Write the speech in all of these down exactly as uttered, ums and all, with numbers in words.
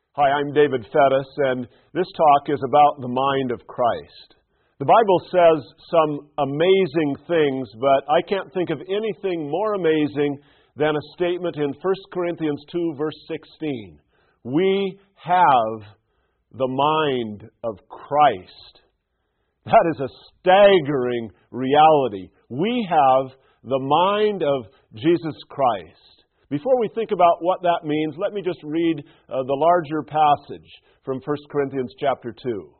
Hi, I'm David Fettis, and this talk is about the mind of Christ. The Bible says some amazing things, but I can't think of anything more amazing than a statement in First Corinthians two, verse sixteen. We have the mind of Christ. That is a staggering reality. We have the mind of Jesus Christ. Before we think about what that means, let me just read uh, the larger passage from First Corinthians chapter two.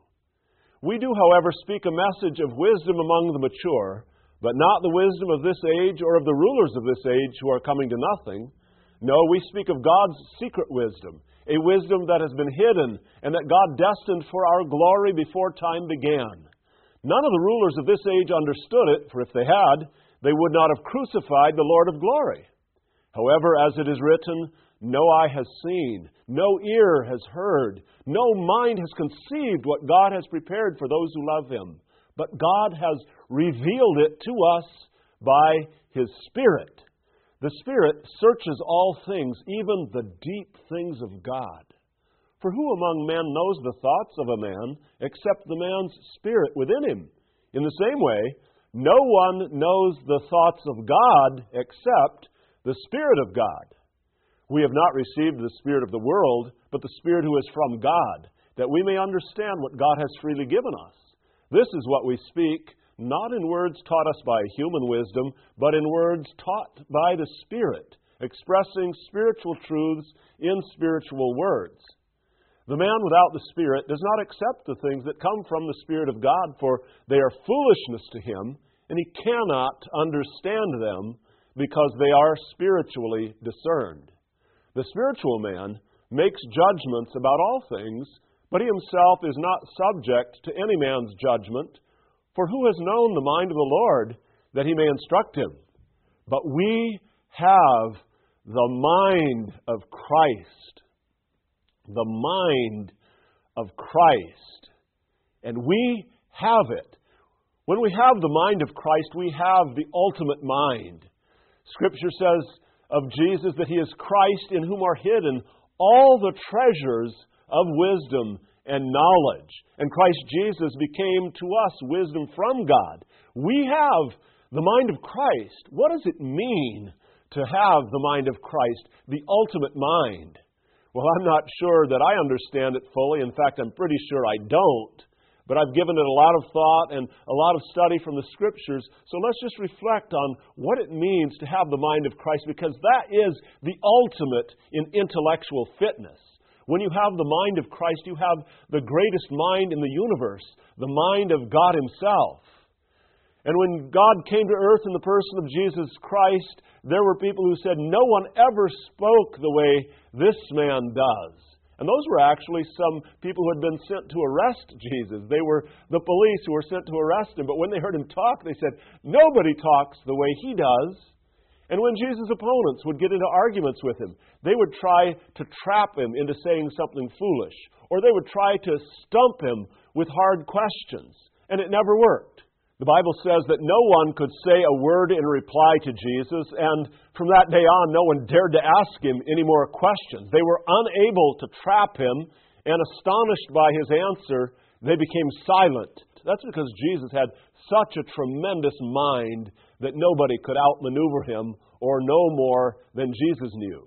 We do, however, speak a message of wisdom among the mature, but not the wisdom of this age or of the rulers of this age who are coming to nothing. No, we speak of God's secret wisdom, a wisdom that has been hidden and that God destined for our glory before time began. None of the rulers of this age understood it, for if they had, they would not have crucified the Lord of glory. However, as it is written, no eye has seen, no ear has heard, no mind has conceived what God has prepared for those who love Him. But God has revealed it to us by His Spirit. The Spirit searches all things, even the deep things of God. For who among men knows the thoughts of a man except the man's spirit within him? In the same way, no one knows the thoughts of God except the Spirit of God. We have not received the Spirit of the world, but the Spirit who is from God, that we may understand what God has freely given us. This is what we speak, not in words taught us by human wisdom, but in words taught by the Spirit, expressing spiritual truths in spiritual words. The man without the Spirit does not accept the things that come from the Spirit of God, for they are foolishness to him, and he cannot understand them, because they are spiritually discerned. The spiritual man makes judgments about all things, but he himself is not subject to any man's judgment. For who has known the mind of the Lord, that he may instruct him? But we have the mind of Christ. The mind of Christ. And we have it. When we have the mind of Christ, we have the ultimate mind. Scripture says of Jesus that He is Christ, in whom are hidden all the treasures of wisdom and knowledge. And Christ Jesus became to us wisdom from God. We have the mind of Christ. What does it mean to have the mind of Christ, the ultimate mind? Well, I'm not sure that I understand it fully. In fact, I'm pretty sure I don't. But I've given it a lot of thought and a lot of study from the Scriptures. So let's just reflect on what it means to have the mind of Christ, because that is the ultimate in intellectual fitness. When you have the mind of Christ, you have the greatest mind in the universe, the mind of God Himself. And when God came to earth in the person of Jesus Christ, there were people who said, no one ever spoke the way this man does. And those were actually some people who had been sent to arrest Jesus. They were the police who were sent to arrest Him. But when they heard Him talk, they said, nobody talks the way He does. And when Jesus' opponents would get into arguments with Him, they would try to trap Him into saying something foolish. Or they would try to stump Him with hard questions. And it never worked. The Bible says that no one could say a word in reply to Jesus, and from that day on, no one dared to ask Him any more questions. They were unable to trap Him, and astonished by His answer, they became silent. That's because Jesus had such a tremendous mind that nobody could outmaneuver Him or know more than Jesus knew.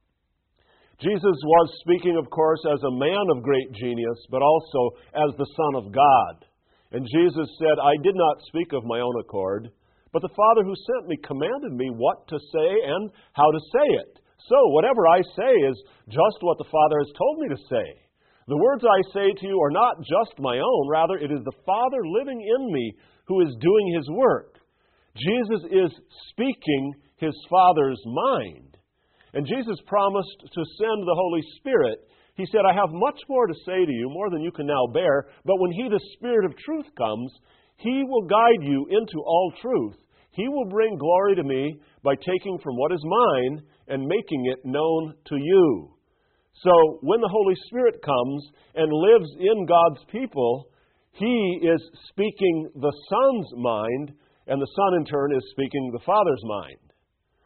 Jesus was speaking, of course, as a man of great genius, but also as the Son of God. And Jesus said, I did not speak of my own accord, but the Father who sent me commanded me what to say and how to say it. So whatever I say is just what the Father has told me to say. The words I say to you are not just my own, rather it is the Father living in me who is doing His work. Jesus is speaking His Father's mind. And Jesus promised to send the Holy Spirit. He said, I have much more to say to you, more than you can now bear, but when He, the Spirit of truth, comes, He will guide you into all truth. He will bring glory to me by taking from what is mine and making it known to you. So when the Holy Spirit comes and lives in God's people, He is speaking the Son's mind, and the Son in turn is speaking the Father's mind.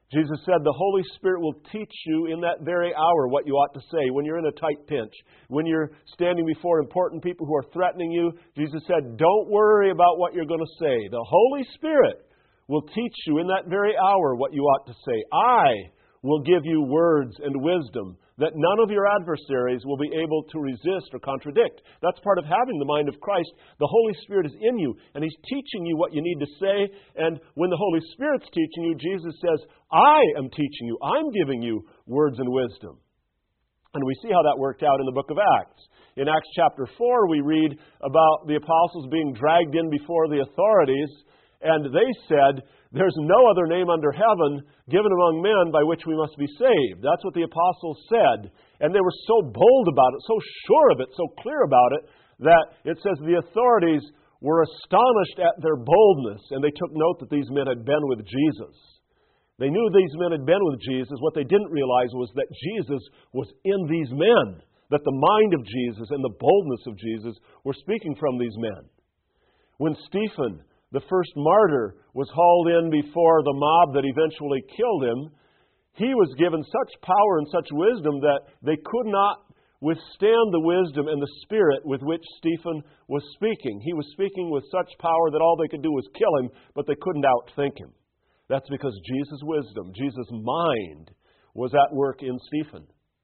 Jesus said the Holy Spirit will teach you in that very hour what you ought to say. When you're in a tight pinch, when you're standing before important people who are threatening you, Jesus said, don't worry about what you're going to say. The Holy Spirit will teach you in that very hour what you ought to say. I will give you words and wisdom that none of your adversaries will be able to resist or contradict. That's part of having the mind of Christ. The Holy Spirit is in you, and He's teaching you what you need to say. And when the Holy Spirit's teaching you, Jesus says, I am teaching you. I'm giving you words and wisdom. And we see how that worked out in the book of Acts. In Acts chapter four, we read about the apostles being dragged in before the authorities, and they said, there's no other name under heaven given among men by which we must be saved. That's what the apostles said. And they were so bold about it, so sure of it, so clear about it, that it says the authorities were astonished at their boldness, and they took note that these men had been with Jesus. They knew these men had been with Jesus. What they didn't realize was that Jesus was in these men, that the mind of Jesus and the boldness of Jesus were speaking from these men. When Stephen, the first martyr, was hauled in before the mob that eventually killed him, he was given such power and such wisdom that they could not withstand the wisdom and the spirit with which Stephen was speaking. He was speaking with such power that all they could do was kill him, but they couldn't outthink him. That's because Jesus' wisdom, Jesus' mind, was at work in Stephen.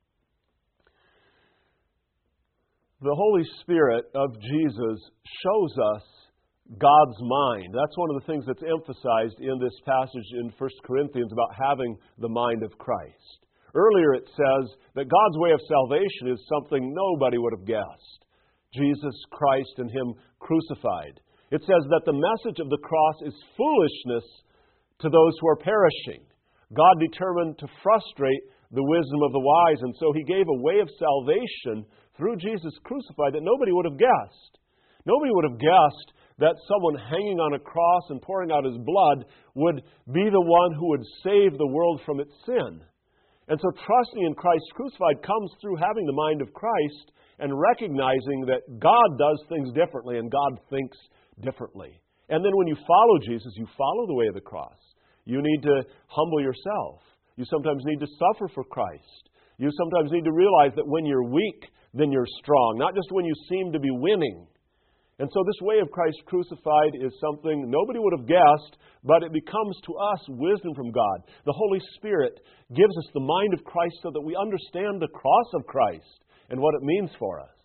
The Holy Spirit of Jesus shows us God's mind. That's one of the things that's emphasized in this passage in First Corinthians about having the mind of Christ. Earlier it says that God's way of salvation is something nobody would have guessed. Jesus Christ and Him crucified. It says that the message of the cross is foolishness to those who are perishing. God determined to frustrate the wisdom of the wise, and so He gave a way of salvation through Jesus crucified that nobody would have guessed. Nobody would have guessed that someone hanging on a cross and pouring out His blood would be the one who would save the world from its sin. And so trusting in Christ crucified comes through having the mind of Christ and recognizing that God does things differently and God thinks differently. And then when you follow Jesus, you follow the way of the cross. You need to humble yourself. You sometimes need to suffer for Christ. You sometimes need to realize that when you're weak, then you're strong, not just when you seem to be winning. And so this way of Christ crucified is something nobody would have guessed, but it becomes to us wisdom from God. The Holy Spirit gives us the mind of Christ so that we understand the cross of Christ and what it means for us.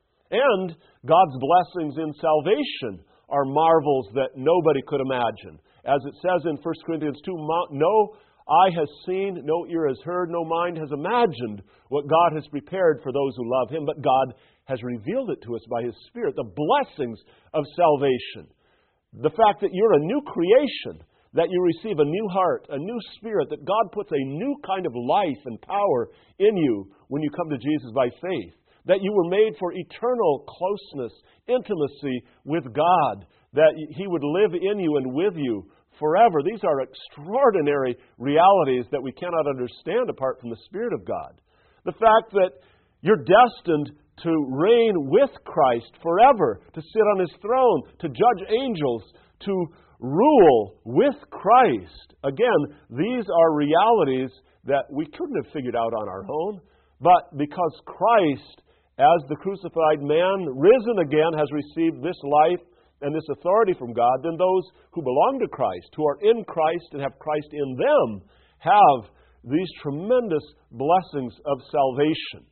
And God's blessings in salvation are marvels that nobody could imagine. As it says in First Corinthians two, no eye has seen, no ear has heard, no mind has imagined what God has prepared for those who love Him, but God has revealed it to us by His Spirit. The blessings of salvation. The fact that you're a new creation, that you receive a new heart, a new spirit, that God puts a new kind of life and power in you when you come to Jesus by faith. That you were made for eternal closeness, intimacy with God. That He would live in you and with you forever. These are extraordinary realities that we cannot understand apart from the Spirit of God. The fact that you're destined to reign with Christ forever, to sit on His throne, to judge angels, to rule with Christ. Again, these are realities that we couldn't have figured out on our own, but because Christ, as the crucified man, risen again, has received this life and this authority from God, then those who belong to Christ, who are in Christ and have Christ in them, have these tremendous blessings of salvation.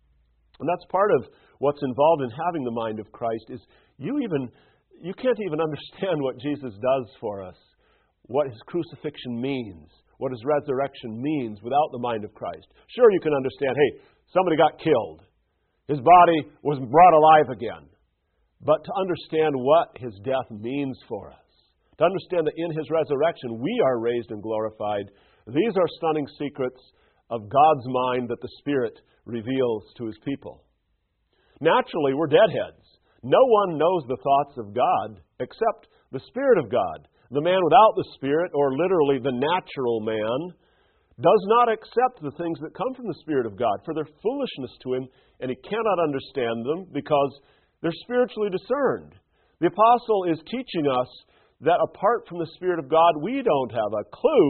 And that's part of what's involved in having the mind of Christ is you even you can't even understand what Jesus does for us, what His crucifixion means, what His resurrection means without the mind of Christ. Sure, you can understand, hey, somebody got killed. His body was brought alive again. But to understand what His death means for us, to understand that in His resurrection we are raised and glorified, these are stunning secrets of God's mind that the Spirit reveals to His people. Naturally, we're deadheads. No one knows the thoughts of God except the Spirit of God. The man without the Spirit, or literally the natural man, does not accept the things that come from the Spirit of God, for they're foolishness to him, and he cannot understand them because they're spiritually discerned. The apostle is teaching us that apart from the Spirit of God, we don't have a clue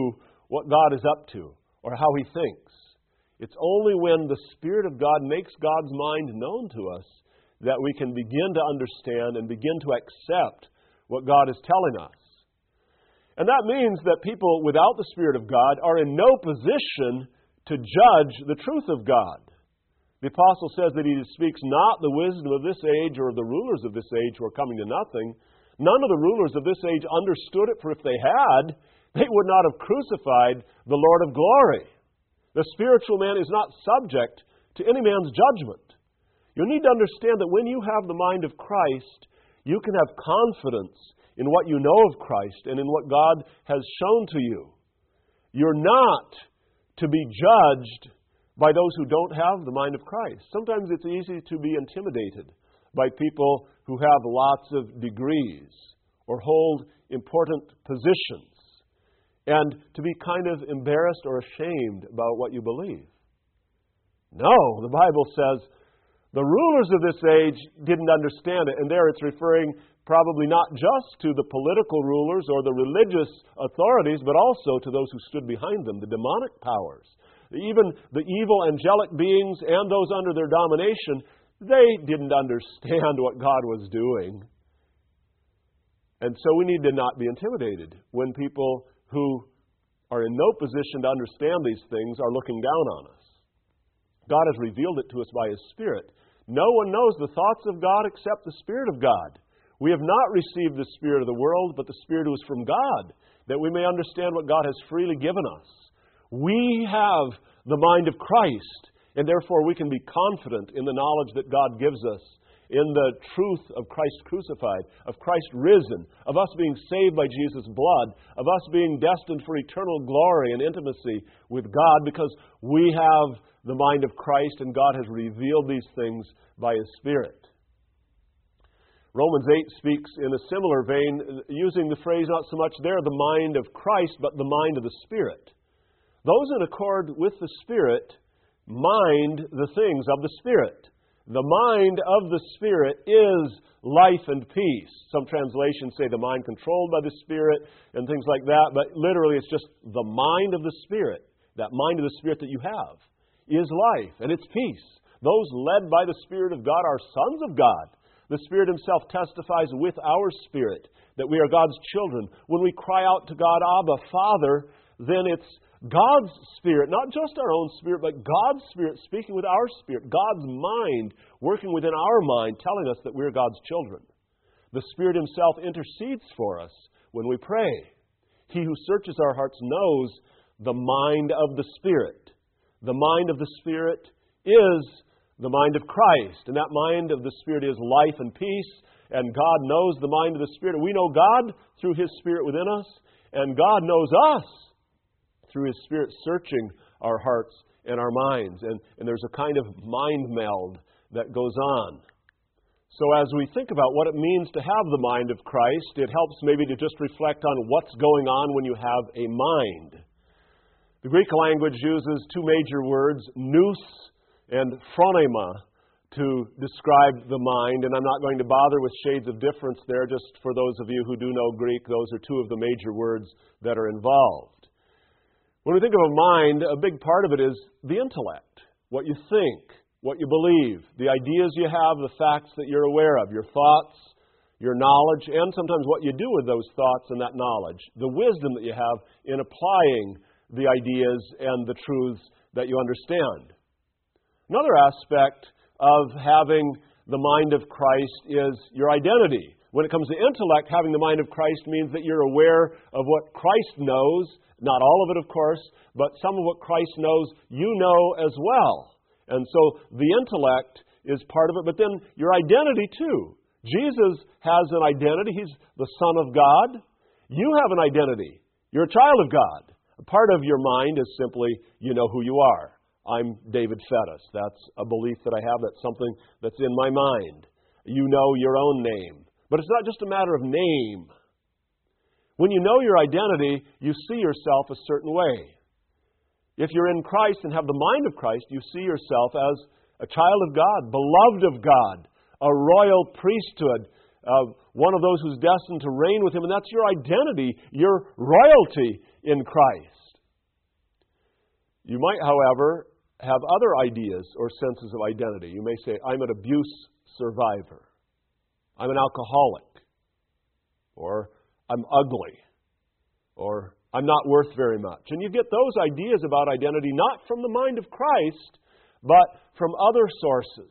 what God is up to or how He thinks. It's only when the Spirit of God makes God's mind known to us that we can begin to understand and begin to accept what God is telling us. And that means that people without the Spirit of God are in no position to judge the truth of God. The Apostle says that He speaks not the wisdom of this age or of the rulers of this age who are coming to nothing. None of the rulers of this age understood it, for if they had, they would not have crucified the Lord of glory. The spiritual man is not subject to any man's judgment. You need to understand that when you have the mind of Christ, you can have confidence in what you know of Christ and in what God has shown to you. You're not to be judged by those who don't have the mind of Christ. Sometimes it's easy to be intimidated by people who have lots of degrees or hold important positions, and to be kind of embarrassed or ashamed about what you believe. No, the Bible says the rulers of this age didn't understand it, and there it's referring probably not just to the political rulers or the religious authorities, but also to those who stood behind them, the demonic powers. Even the evil angelic beings and those under their domination, they didn't understand what God was doing. And so we need to not be intimidated when people who are in no position to understand these things are looking down on us. God has revealed it to us by His Spirit. No one knows the thoughts of God except the Spirit of God. We have not received the Spirit of the world, but the Spirit who is from God, that we may understand what God has freely given us. We have the mind of Christ, and therefore we can be confident in the knowledge that God gives us, in the truth of Christ crucified, of Christ risen, of us being saved by Jesus' blood, of us being destined for eternal glory and intimacy with God, because we have the mind of Christ and God has revealed these things by His Spirit. Romans eight speaks in a similar vein, using the phrase not so much there, the mind of Christ, but the mind of the Spirit. Those in accord with the Spirit mind the things of the Spirit. The mind of the Spirit is life and peace. Some translations say the mind controlled by the Spirit and things like that, but literally it's just the mind of the Spirit. That mind of the Spirit that you have is life and it's peace. Those led by the Spirit of God are sons of God. The Spirit Himself testifies with our spirit that we are God's children. When we cry out to God, Abba, Father, then it's God's Spirit, not just our own spirit, but God's Spirit speaking with our spirit, God's mind working within our mind, telling us that we're God's children. The Spirit Himself intercedes for us when we pray. He who searches our hearts knows the mind of the Spirit. The mind of the Spirit is the mind of Christ, and that mind of the Spirit is life and peace, and God knows the mind of the Spirit. We know God through His Spirit within us, and God knows us through His Spirit searching our hearts and our minds. And, and there's a kind of mind meld that goes on. So as we think about what it means to have the mind of Christ, it helps maybe to just reflect on what's going on when you have a mind. The Greek language uses two major words, nous and phronema, to describe the mind. And I'm not going to bother with shades of difference there, just for those of you who do know Greek, those are two of the major words that are involved. When we think of a mind, a big part of it is the intellect, what you think, what you believe, the ideas you have, the facts that you're aware of, your thoughts, your knowledge, and sometimes what you do with those thoughts and that knowledge, the wisdom that you have in applying the ideas and the truths that you understand. Another aspect of having the mind of Christ is your identity. When it comes to intellect, having the mind of Christ means that you're aware of what Christ knows. Not all of it, of course, but some of what Christ knows, you know as well. And so the intellect is part of it, but then your identity too. Jesus has an identity. He's the Son of God. You have an identity. You're a child of God. A part of your mind is simply, you know who you are. I'm David Fettis. That's a belief that I have. That's something that's in my mind. You know your own name. But it's not just a matter of name. When you know your identity, you see yourself a certain way. If you're in Christ and have the mind of Christ, you see yourself as a child of God, beloved of God, a royal priesthood, uh, one of those who's destined to reign with Him. And that's your identity, your royalty in Christ. You might, however, have other ideas or senses of identity. You may say, I'm an abuse survivor. I'm an alcoholic. Or I'm ugly. Or I'm not worth very much. And you get those ideas about identity not from the mind of Christ, but from other sources.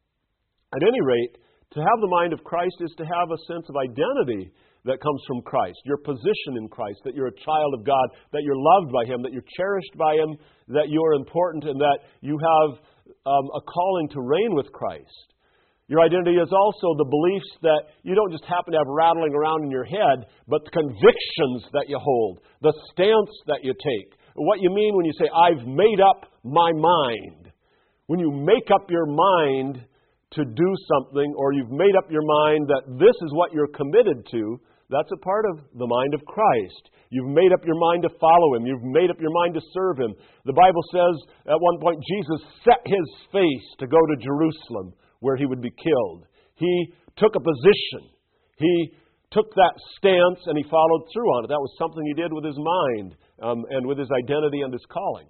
At any rate, to have the mind of Christ is to have a sense of identity that comes from Christ, your position in Christ, that you're a child of God, that you're loved by Him, that you're cherished by Him, that you're important, and that you have um, a calling to reign with Christ. Your identity is also the beliefs that you don't just happen to have rattling around in your head, but the convictions that you hold, the stance that you take. What you mean when you say, I've made up my mind. When you make up your mind to do something, or you've made up your mind that this is what you're committed to, that's a part of the mind of Christ. You've made up your mind to follow Him. You've made up your mind to serve Him. The Bible says at one point Jesus set His face to go to Jerusalem where He would be killed. He took a position. He took that stance and He followed through on it. That was something He did with His mind um, and with His identity and His calling.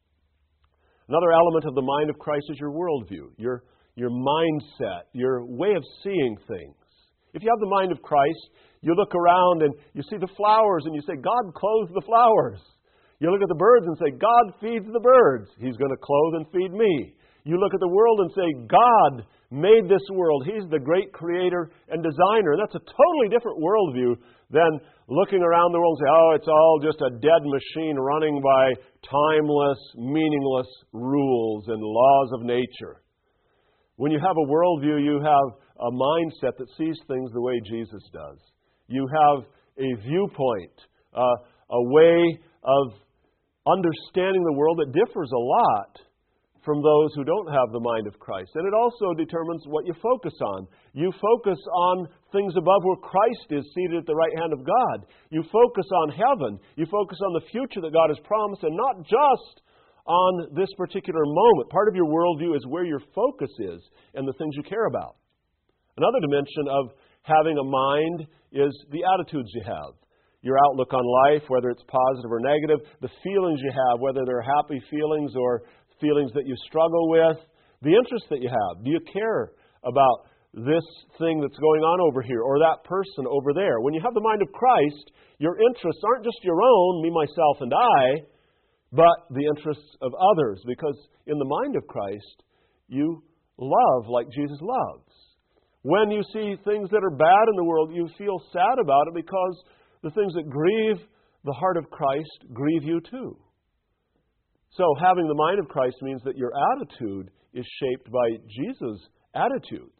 Another element of the mind of Christ is your worldview, your, your mindset, your way of seeing things. If you have the mind of Christ, you look around and you see the flowers and you say, God clothes the flowers. You look at the birds and say, God feeds the birds. He's going to clothe and feed me. You look at the world and say, God made this world. He's the great creator and designer. And that's a totally different worldview than looking around the world and say, oh, it's all just a dead machine running by timeless, meaningless rules and laws of nature. When you have a worldview, you have a mindset that sees things the way Jesus does. You have a viewpoint, uh, a way of understanding the world that differs a lot from those who don't have the mind of Christ. And it also determines what you focus on. You focus on things above where Christ is seated at the right hand of God. You focus on heaven. You focus on the future that God has promised, and not just on this particular moment. Part of your worldview is where your focus is and the things you care about. Another dimension of having a mind is the attitudes you have. Your outlook on life, whether it's positive or negative, the feelings you have, whether they're happy feelings or feelings that you struggle with, the interest that you have. Do you care about this thing that's going on over here or that person over there? When you have the mind of Christ, your interests aren't just your own, me, myself, and I, but the interests of others. Because in the mind of Christ, you love like Jesus loves. When you see things that are bad in the world, you feel sad about it because the things that grieve the heart of Christ grieve you too. So having the mind of Christ means that your attitude is shaped by Jesus' attitudes.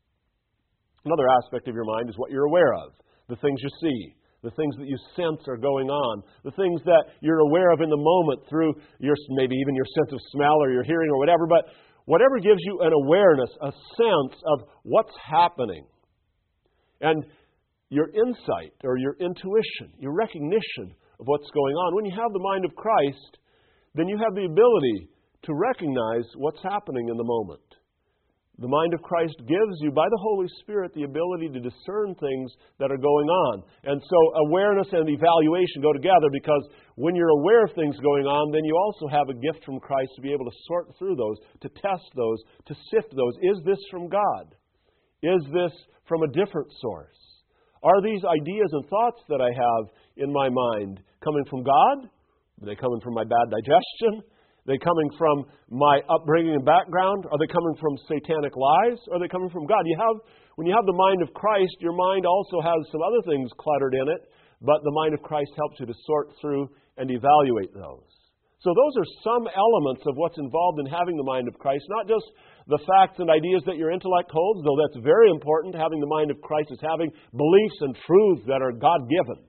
Another aspect of your mind is what you're aware of, the things you see, the things that you sense are going on, the things that you're aware of in the moment through your maybe even your sense of smell or your hearing or whatever, but whatever gives you an awareness, a sense of what's happening. And your insight or your intuition, your recognition of what's going on. When you have the mind of Christ, then you have the ability to recognize what's happening in the moment. The mind of Christ gives you, by the Holy Spirit, the ability to discern things that are going on. And so awareness and evaluation go together, because when you're aware of things going on, then you also have a gift from Christ to be able to sort through those, to test those, to sift those. Is this from God? Is this from a different source? Are these ideas and thoughts that I have in my mind coming from God? Are they coming from my bad digestion? Are they coming from my upbringing and background? Are they coming from satanic lies? Are they coming from God? You have, when you have the mind of Christ, your mind also has some other things cluttered in it, but the mind of Christ helps you to sort through and evaluate those. So those are some elements of what's involved in having the mind of Christ, not just the facts and ideas that your intellect holds, though that's very important. Having the mind of Christ is having beliefs and truths that are God-given.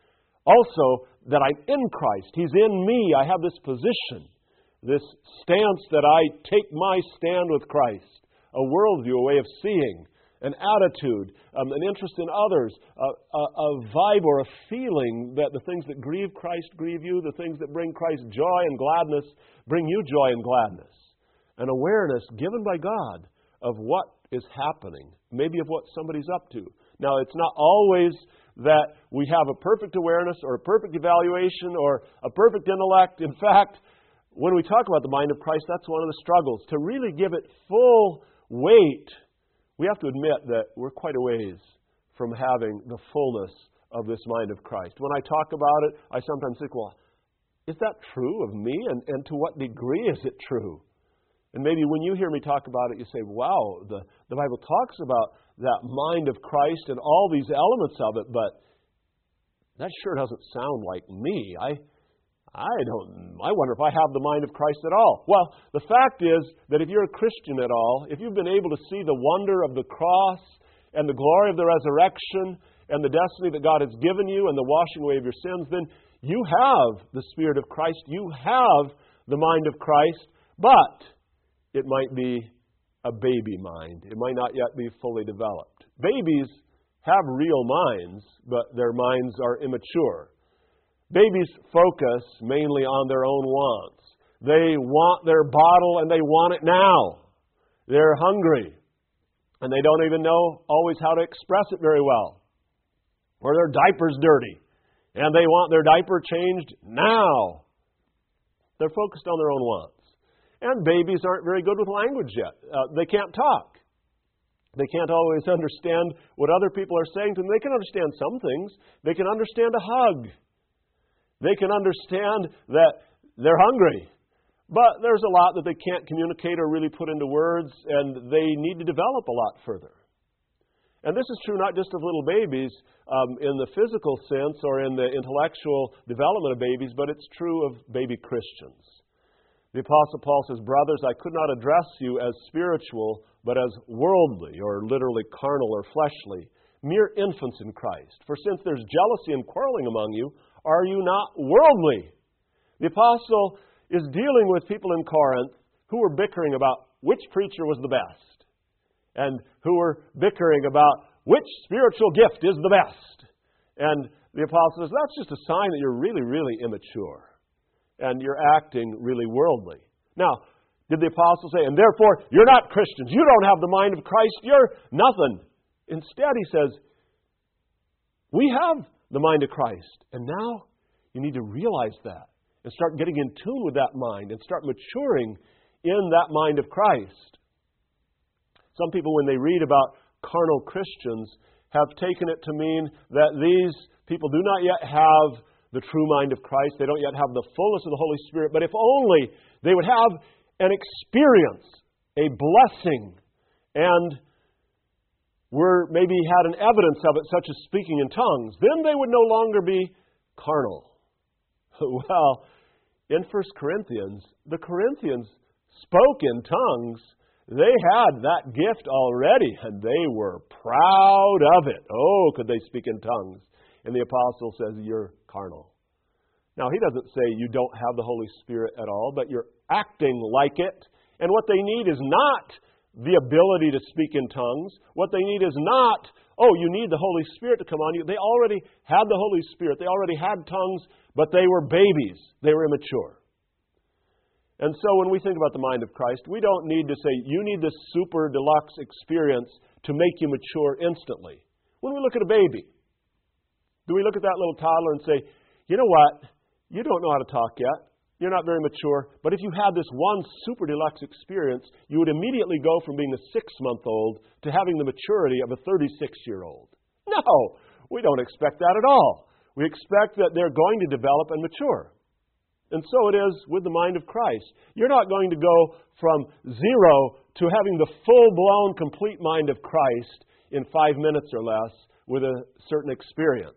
Also, that I'm in Christ. He's in me. I have this position, this stance that I take my stand with Christ, a worldview, a way of seeing, an attitude, um, an interest in others, a, a, a vibe or a feeling that the things that grieve Christ grieve you, the things that bring Christ joy and gladness bring you joy and gladness. An awareness given by God of what is happening, maybe of what somebody's up to. Now, it's not always that we have a perfect awareness or a perfect evaluation or a perfect intellect. In fact, when we talk about the mind of Christ, that's one of the struggles. To really give it full weight, we have to admit that we're quite a ways from having the fullness of this mind of Christ. When I talk about it, I sometimes think, well, is that true of me? And, and to what degree is it true? And maybe when you hear me talk about it, you say, wow, the, the Bible talks about that mind of Christ and all these elements of it, but that sure doesn't sound like me. I I don't, I wonder if I have the mind of Christ at all. Well, the fact is that if you're a Christian at all, if you've been able to see the wonder of the cross and the glory of the resurrection and the destiny that God has given you and the washing away of your sins, then you have the Spirit of Christ. You have the mind of Christ, but it might be a baby mind. It might not yet be fully developed. Babies have real minds, but their minds are immature. Babies focus mainly on their own wants. They want their bottle and they want it now. They're hungry and they don't even know always how to express it very well. Or their diaper's dirty and they want their diaper changed now. They're focused on their own wants. And babies aren't very good with language yet. Uh, they can't talk. They can't always understand what other people are saying to them. They can understand some things. They can understand a hug. They can understand that they're hungry. But there's a lot that they can't communicate or really put into words, and they need to develop a lot further. And this is true not just of little babies um, in the physical sense or in the intellectual development of babies, but it's true of baby Christians. The Apostle Paul says, brothers, I could not address you as spiritual, but as worldly, or literally carnal or fleshly, mere infants in Christ. For since there's jealousy and quarreling among you, are you not worldly? The Apostle is dealing with people in Corinth who were bickering about which preacher was the best, and who were bickering about which spiritual gift is the best. And the Apostle says, that's just a sign that you're really, really immature. And you're acting really worldly. Now, did the Apostle say, and therefore you're not Christians, you don't have the mind of Christ, you're nothing. Instead, he says, we have the mind of Christ. And now you need to realize that and start getting in tune with that mind and start maturing in that mind of Christ. Some people, when they read about carnal Christians, have taken it to mean that these people do not yet have the true mind of Christ. They don't yet have the fullness of the Holy Spirit. But if only they would have an experience, a blessing, and were maybe had an evidence of it, such as speaking in tongues, then they would no longer be carnal. Well, in First Corinthians, the Corinthians spoke in tongues. They had that gift already, and they were proud of it. Oh, could they speak in tongues? And the apostle says, you're carnal. Now, he doesn't say you don't have the Holy Spirit at all, but you're acting like it. And what they need is not the ability to speak in tongues. What they need is not, oh, you need the Holy Spirit to come on you. They already had the Holy Spirit. They already had tongues, but they were babies. They were immature. And so when we think about the mind of Christ, we don't need to say, you need this super deluxe experience to make you mature instantly. When we look at a baby, do we look at that little toddler and say, you know what? You don't know how to talk yet. You're not very mature. But if you had this one super deluxe experience, you would immediately go from being a six-month-old to having the maturity of a thirty-six-year-old. No, we don't expect that at all. We expect that they're going to develop and mature. And so it is with the mind of Christ. You're not going to go from zero to having the full-blown, complete mind of Christ in five minutes or less with a certain experience.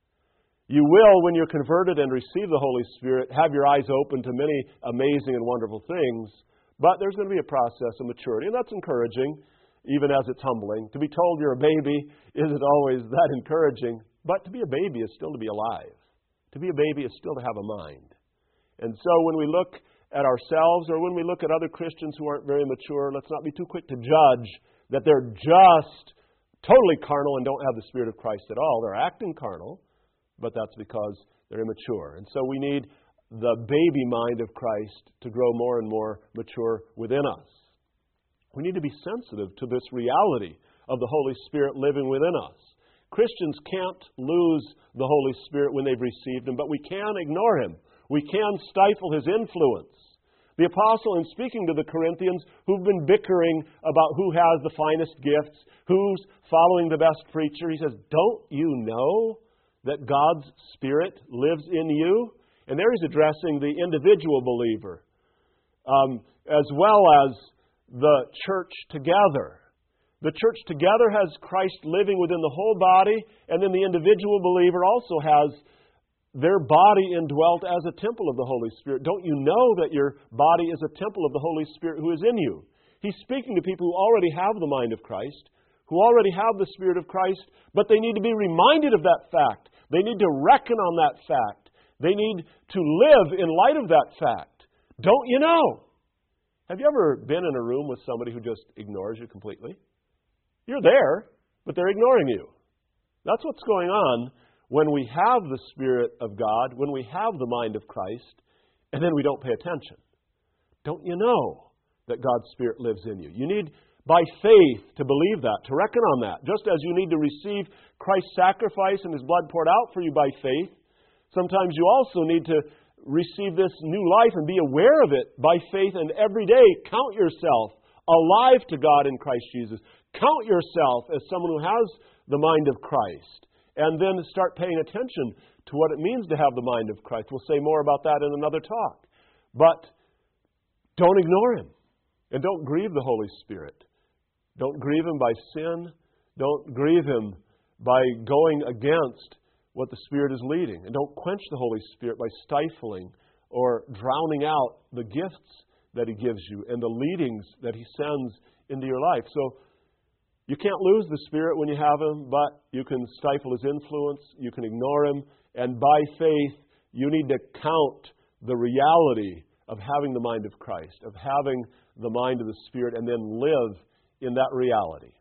You will, when you're converted and receive the Holy Spirit, have your eyes open to many amazing and wonderful things, but there's going to be a process of maturity, and that's encouraging, even as it's humbling. To be told you're a baby isn't always that encouraging, but to be a baby is still to be alive. To be a baby is still to have a mind. And so when we look at ourselves or when we look at other Christians who aren't very mature, let's not be too quick to judge that they're just totally carnal and don't have the Spirit of Christ at all. They're acting carnal, but that's because they're immature. And so we need the baby mind of Christ to grow more and more mature within us. We need to be sensitive to this reality of the Holy Spirit living within us. Christians can't lose the Holy Spirit when they've received Him, but we can ignore Him. We can stifle His influence. The apostle, in speaking to the Corinthians who've been bickering about who has the finest gifts, who's following the best preacher, he says, don't you know that God's Spirit lives in you? And there he's addressing the individual believer, um, as well as the church together. The church together has Christ living within the whole body, and then the individual believer also has their body indwelt as a temple of the Holy Spirit. Don't you know that your body is a temple of the Holy Spirit who is in you? He's speaking to people who already have the mind of Christ, who already have the Spirit of Christ, but they need to be reminded of that fact. They need to reckon on that fact. They need to live in light of that fact. Don't you know? Have you ever been in a room with somebody who just ignores you completely? You're there, but they're ignoring you. That's what's going on when we have the Spirit of God, when we have the mind of Christ, and then we don't pay attention. Don't you know that God's Spirit lives in you? You need, by faith, to believe that, to reckon on that. Just as you need to receive Christ's sacrifice and His blood poured out for you by faith, sometimes you also need to receive this new life and be aware of it by faith, and every day count yourself alive to God in Christ Jesus. Count yourself as someone who has the mind of Christ. And then start paying attention to what it means to have the mind of Christ. We'll say more about that in another talk. But don't ignore Him. And don't grieve the Holy Spirit. Don't grieve Him by sin. Don't grieve Him by going against what the Spirit is leading. And don't quench the Holy Spirit by stifling or drowning out the gifts that He gives you and the leadings that He sends into your life. So you can't lose the Spirit when you have Him, but you can stifle His influence, you can ignore Him, and by faith, you need to count the reality of having the mind of Christ, of having the mind of the Spirit, and then live in that reality.